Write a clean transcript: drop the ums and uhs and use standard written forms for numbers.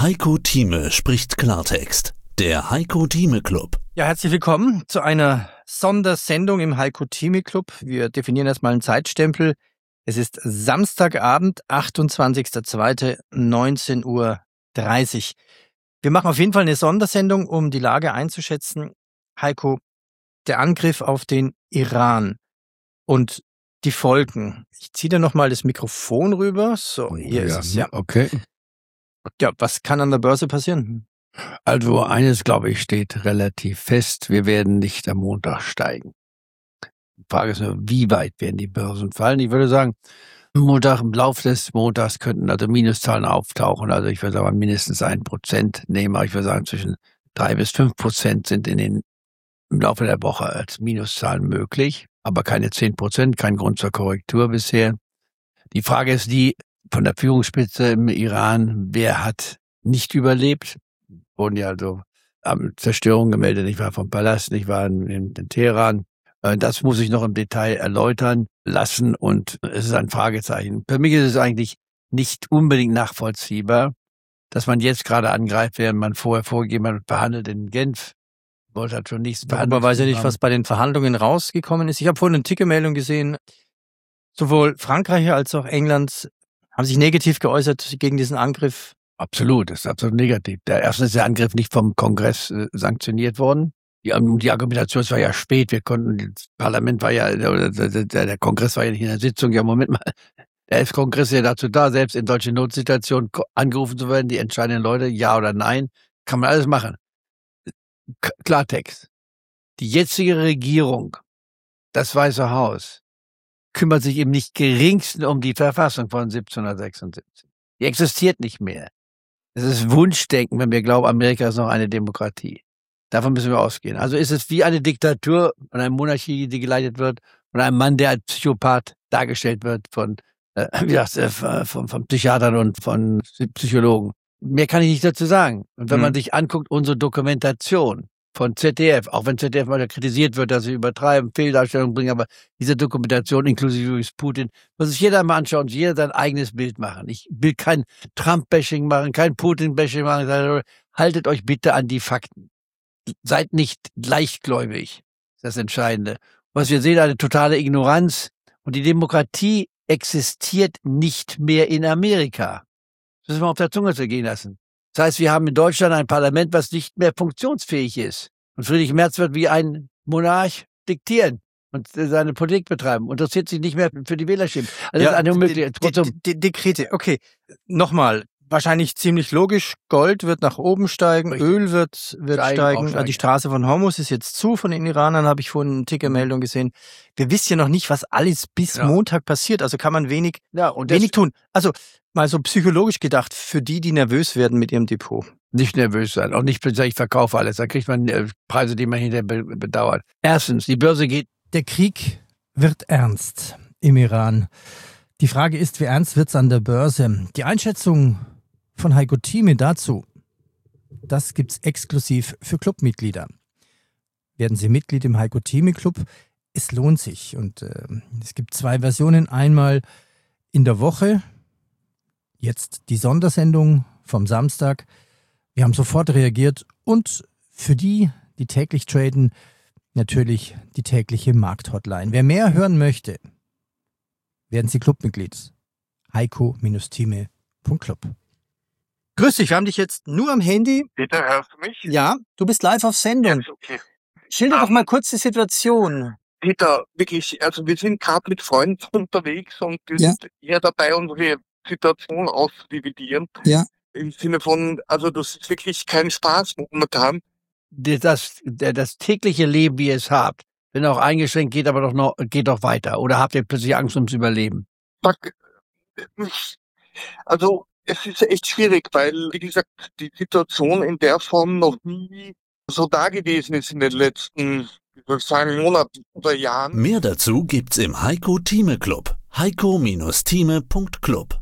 Heiko Thieme spricht Klartext. Der Heiko Thieme Club. Ja, herzlich willkommen zu einer Sondersendung im Heiko Thieme Club. Wir definieren erstmal einen Zeitstempel. Es ist Samstagabend, 28.02.19:30 Uhr. Wir machen auf jeden Fall eine Sondersendung, um die Lage einzuschätzen. Heiko, der Angriff auf den Iran und die Folgen. Ich ziehe da nochmal das Mikrofon rüber. So, hier ist es. Ja, okay. Ja, was kann an der Börse passieren? Also eines, glaube ich, steht relativ fest. Wir werden nicht am Montag steigen. Die Frage ist nur, wie weit werden die Börsen fallen? Ich würde sagen, Montag, im Laufe des Montags könnten also Minuszahlen auftauchen. Also ich würde sagen, mindestens 1% nehmen. Aber ich würde sagen, zwischen 3-5% sind im Laufe der Woche als Minuszahlen möglich. Aber keine 10%, kein Grund zur Korrektur bisher. Die Frage ist die, von der Führungsspitze im Iran, wer hat nicht überlebt? Wurden ja also Zerstörungen gemeldet, ich war vom Palast, ich war in Teheran. Das muss ich noch im Detail erläutern lassen und es ist ein Fragezeichen. Für mich ist es eigentlich nicht unbedingt nachvollziehbar, dass man jetzt gerade angreift, während man vorher vorgegeben hat, verhandelt in Genf. Wollte halt schon nichts verhandeln. Aber weiß ja nicht, was bei den Verhandlungen rausgekommen ist. Ich habe vorhin eine Tickermeldung gesehen, sowohl Frankreich als auch England haben sich negativ geäußert gegen diesen Angriff. Absolut, das ist absolut negativ. Erstens ist der Angriff nicht vom Kongress sanktioniert worden. Die Argumentation, es war ja spät, das Parlament war ja, der Kongress war ja nicht in der Sitzung. Ja, Moment mal, der Kongress ist ja dazu da, selbst in solchen Notsituationen angerufen zu werden, die entscheidenden Leute, ja oder nein, kann man alles machen. Klartext. Die jetzige Regierung, das Weiße Haus, kümmert sich eben nicht geringsten um die Verfassung von 1776. Die existiert nicht mehr. Es ist Wunschdenken, wenn wir glauben, Amerika ist noch eine Demokratie. Davon müssen wir ausgehen. Also ist es wie eine Diktatur und eine Monarchie, die geleitet wird von einem Mann, der als Psychopath dargestellt wird von Psychiatern und von Psychologen. Mehr kann ich nicht dazu sagen. Und wenn man sich anguckt, unsere Dokumentation von ZDF, auch wenn ZDF mal kritisiert wird, dass sie übertreiben, Fehldarstellungen bringen, aber diese Dokumentation inklusive Putin, muss sich jeder mal anschauen, jeder sein eigenes Bild machen. Ich will kein Trump-Bashing machen, kein Putin-Bashing machen. Haltet euch bitte an die Fakten. Seid nicht leichtgläubig. Das ist das Entscheidende. Was wir sehen, eine totale Ignoranz. Und die Demokratie existiert nicht mehr in Amerika. Das müssen wir auf der Zunge zergehen lassen. Das heißt, wir haben in Deutschland ein Parlament, was nicht mehr funktionsfähig ist. Und Friedrich Merz wird wie ein Monarch diktieren und seine Politik betreiben. Interessiert sich nicht mehr für die Wählerstimmen. Also das ist eine Unmöglichkeit. Dekrete, okay. Nochmal, wahrscheinlich ziemlich logisch. Gold wird nach oben steigen, richtig. Öl wird steigen. Die Straße von Hormuz ist jetzt zu von den Iranern, habe ich vorhin eine Tickermeldung gesehen. Wir wissen ja noch nicht, was alles bis Montag passiert. Also kann man wenig tun. Also mal so psychologisch gedacht, für die nervös werden mit ihrem Depot. Nicht nervös sein, auch nicht plötzlich, ich verkaufe alles. Da kriegt man Preise, die man hinterher bedauert. Erstens, die Börse geht. Der Krieg wird ernst im Iran. Die Frage ist, wie ernst wird's an der Börse? Die Einschätzung von Heiko Thieme dazu, das gibt's exklusiv für Clubmitglieder. Werden Sie Mitglied im Heiko Thieme Club? Es lohnt sich. Und es gibt 2 Versionen. Einmal in der Woche. Jetzt die Sondersendung vom Samstag. Wir haben sofort reagiert und für die täglich traden, natürlich die tägliche Markthotline. Wer mehr hören möchte, werden Sie Clubmitglied. heiko-thieme.club. Grüß dich, wir haben dich jetzt nur am Handy. Peter, hörst du mich? Ja, du bist live auf Sendung. Ja, okay. Schilder doch mal kurz die Situation. Peter, wirklich, also wir sind gerade mit Freunden unterwegs und wir sind eher dabei, unsere Situation auszudividieren. Ja. Im Sinne von, also das ist wirklich kein Spaß momentan. Das tägliche Leben, wie ihr es habt, wenn auch eingeschränkt, geht doch weiter. Oder habt ihr plötzlich Angst ums Überleben? Also es ist echt schwierig, weil, wie gesagt, die Situation in der Form noch nie so da gewesen ist in den letzten, ich würde sagen, Monaten oder Jahren. Mehr dazu gibt's im Heiko Thieme Club. heiko-thieme.club